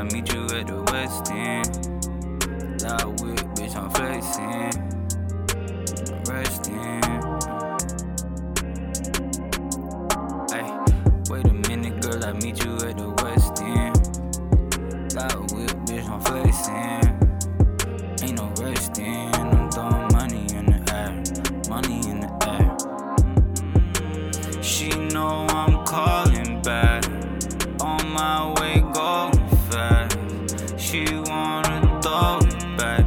meet you at the West End. Loud whip, bitch, I'm flexing. I'm resting. Ay, wait a minute, girl, I meet you at the West End. Loud whip, bitch, I'm flexing. Ain't no resting. I'm throwing money in the air. Money in the air. She know I'm calling back. On my way, going fast. She wanna throw it back.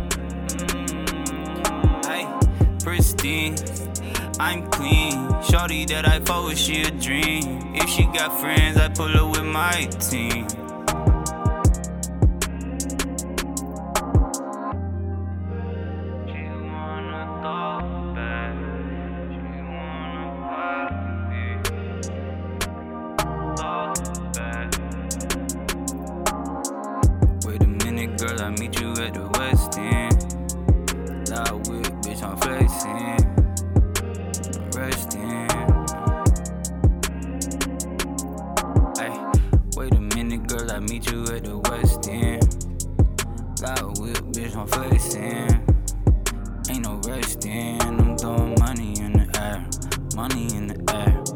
Hey, pristine, I'm clean. Shorty that I fuck with, she a dream. If she got friends, I pull her with my team. Girl, I meet you at the West End. Loud whip, bitch, I'm flexing. I'm resting. Ay, wait a minute, girl, I meet you at the West End. Loud whip, bitch, I'm flexing. Ain't no resting. I'm throwing money in the air. Money in the air.